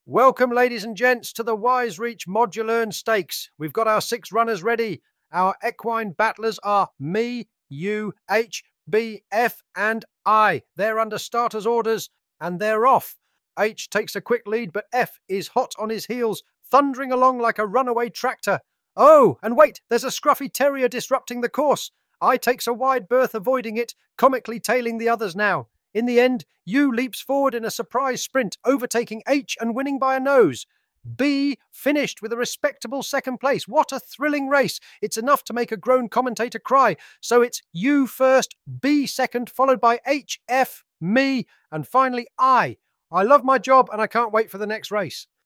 Welcome, ladies and gents, to the Wise Reach Modulearn Stakes. We've got our 6 runners ready. Our equine battlers are me, you, H, B, F, and I. They're under starters' orders, and they're off. H takes a quick lead, but F is hot on his heels, thundering along like a runaway tractor. Oh, and wait, there's a scruffy terrier disrupting the course. I takes a wide berth, avoiding it, comically tailing the others now. In the end, U leaps forward in a surprise sprint, overtaking H and winning by a nose. B finished with a respectable second place. What a thrilling race. It's enough to make a grown commentator cry. So it's U first, B second, followed by H, F, me, and finally I. I love my job and I can't wait for the next race.